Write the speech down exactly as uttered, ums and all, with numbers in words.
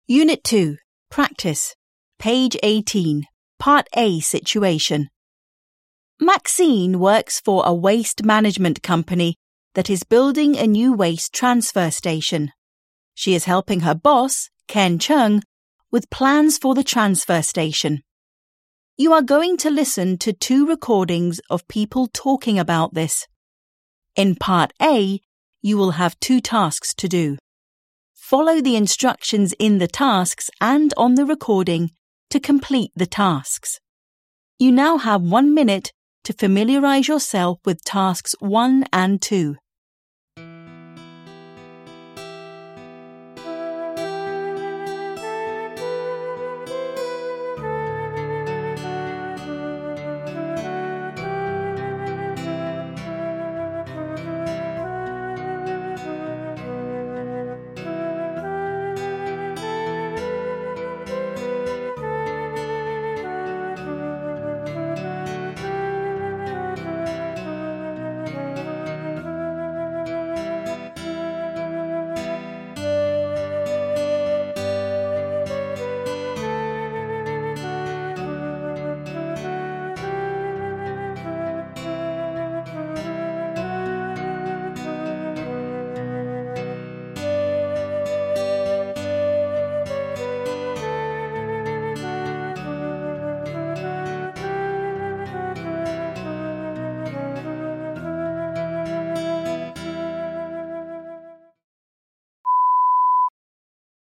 Unit two, Practice, page eighteen, Part A situation. Maxine works for a waste management company that is building a new waste transfer station. She is helping her boss, Ken Chung, with plans for the transfer station. You are going to listen to two recordings of people talking about this. In Part A, you will have two tasks to do. Follow the instructions in the tasks and on the recording to complete the tasks. You now have one minute to familiarize yourself with tasks one and two.